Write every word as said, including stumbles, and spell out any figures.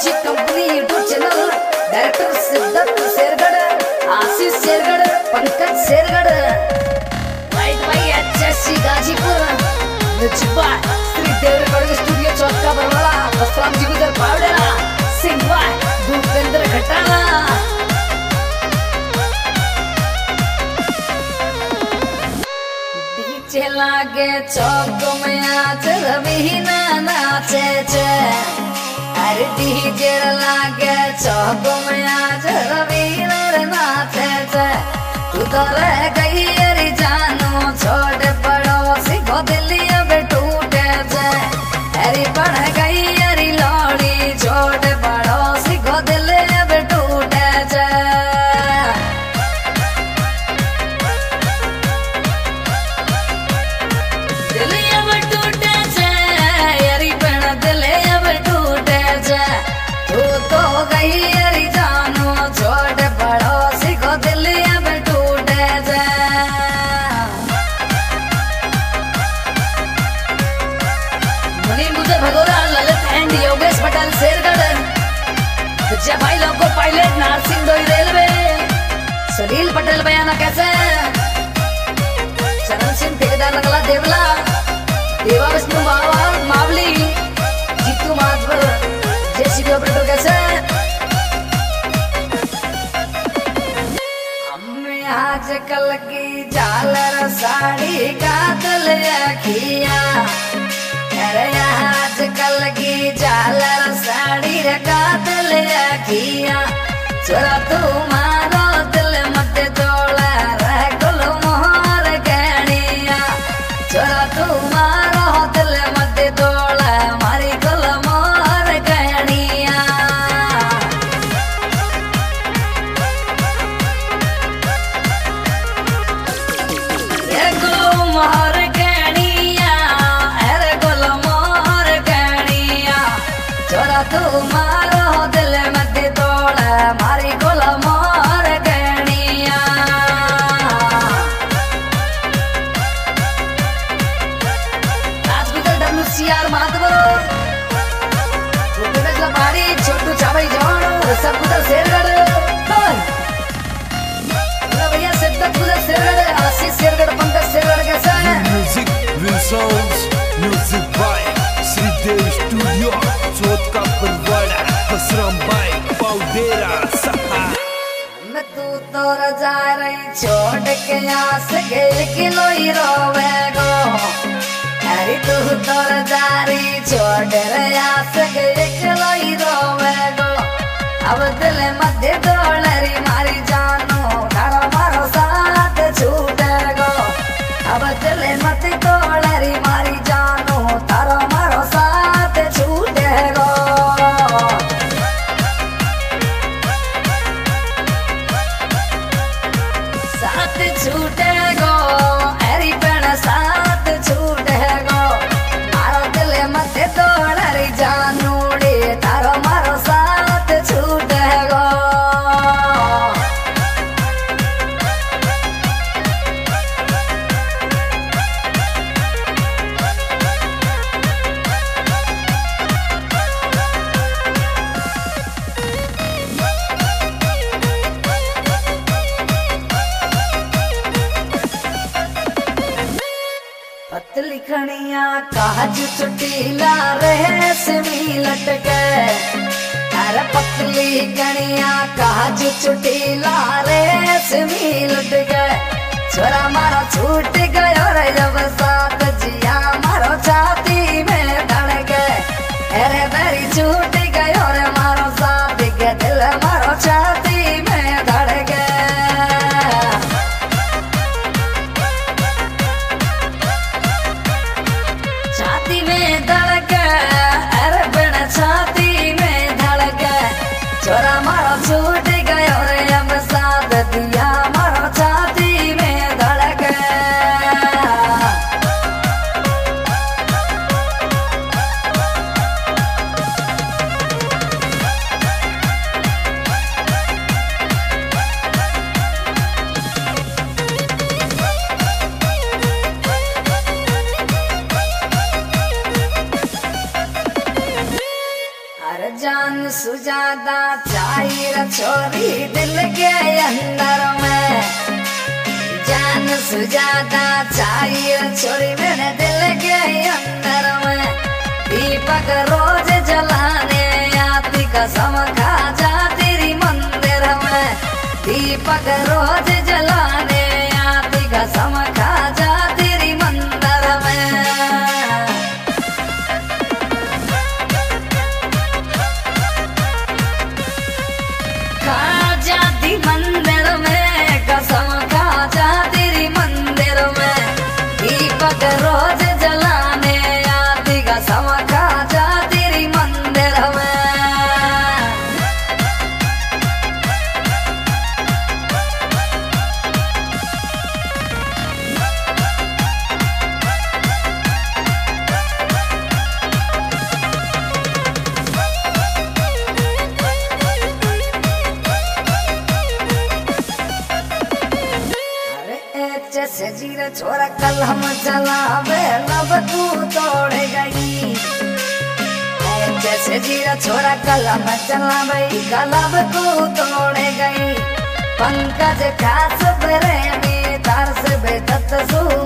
Music company YouTube channel, director Siddharth Shergarh, Ashish Shergarh, Pankaj Shergarh, वाइट भाई HSC Ghazipur, music by Shri Dev recording studio Chauka Barwara, Basram ji Gujar Pawdera, sing by Bhupendra Khatana. DJ लागे चौक में आज रवीना नाचे छे, अरे डीजे लागे चौक में आज रवीना नाचे छे। तू तो रह गई अरे जानू छोड़ पड़ोसी को दिलिया पे टूटे छे, अरे बढ़ गई अरे लौड़ी छोड़ पड़ोसी को दिलिया पे टूटे छे। दिलिया पे टूटे छे अरे बहन दिलिया पे टूटे छे। तू तो गई अरे जानू छोड़ पड़ोसी को दिलिया पे टूटे छे। मनी मुझे भगोरा ललित एंड योगेश पटेल शेरगढ़, विजय भाई लोगो पायलट नारसिंह दोई रेलवे, सलील पटेल बयाना कैसे, चरण सिंह ठेकेदार नगला देवला, देवा विष्णु बाबा मावली, जीतू माधवर जेसीबी ऑपरेटर कैसे। हमने आज कल की झालर साड़ी का दिल अखिया, अरे आज कल की झालर साड़ी का दिल अखिया। चोरा तुम्हारो दिल मत तोड़ा रह गुल मोहर गहनिया, चोरा तुम्हारो दिल मत तोड़ा मारी गुल मोहर गहनिया। ये गुल मोहर गहनिया, अरे गुल मोहर गहनिया, चोरा तुम्हारो दिल मत तोड़ा मारी गुल मोहर गहनिया। राजगुजर डब्ल्यूसीआर माधवर, गोपीगंज लपाड़ी, छोटू चावई जवान, ऋषभ गुजर शेरगढ़, भैया सिद्धार्थ गुजर शेरगढ़, आशीष शेरगढ़, पंकज शेरगढ़ कैसा है। Music will sounds, music by Shri Dev studio Chauka Barwara, Basram भाई पावडेरा सहा। मैं तू तो रजा रही छोड़ के आस गए किलो ही रोवेगो, अरे तू तो रजा रही छोड़ रे आस गए किलो ही रोवेगो। अब दिल मध्य दौड़री मारी जानू तारा मारो साथ छूटेगो, अब दिल मत दौड़री मारी जानू तारा मारो साथ छूटेगो। साथ छूटेगो अरे पण साथ छूटेगो, मारो दिल मत तोड़री जानूड़ी तारो मारो साथ छूटेगो। पतली खनिया काज चुटीला रेशमी लटके, अरे पतली खनिया काज चुटीला रेशमी लटके। छोरा मारो छूट गयो रे जब साथ जिया मारो छाती में धड़के, अरे बेरी छूट गयो रे मारो साथ के दिल मारो छाती में धड़के। छाती में धड़के अरे बिन छाती में धड़के, छोरा मारो छूट गयो रे अब साथ दिया मारो छाती में धड़के। सुजाता चाहिए छोरी दिल के अंदर में, जान सुजाता चाहिए छोरी मेरे दिल के अंदर में। दीपक रोज जलाने आती कसम खा जा तेरी मंदिर में, दीपक रोज जलाने आती कसम खा जा तेरी मंदिर में। मंदिर में कसम खा जा तेरी मंदिर में, दीपक रोज जलाने आती कसम खा जा तेरी मंदिर में। जैसे जीरा छोरा कलम चलावे लब तू तोड़ गई, जैसे जीरा छोरा कलम चलावे कलब तू तोड़ गई। पंकज खास प्रेमी तार से बेदत सू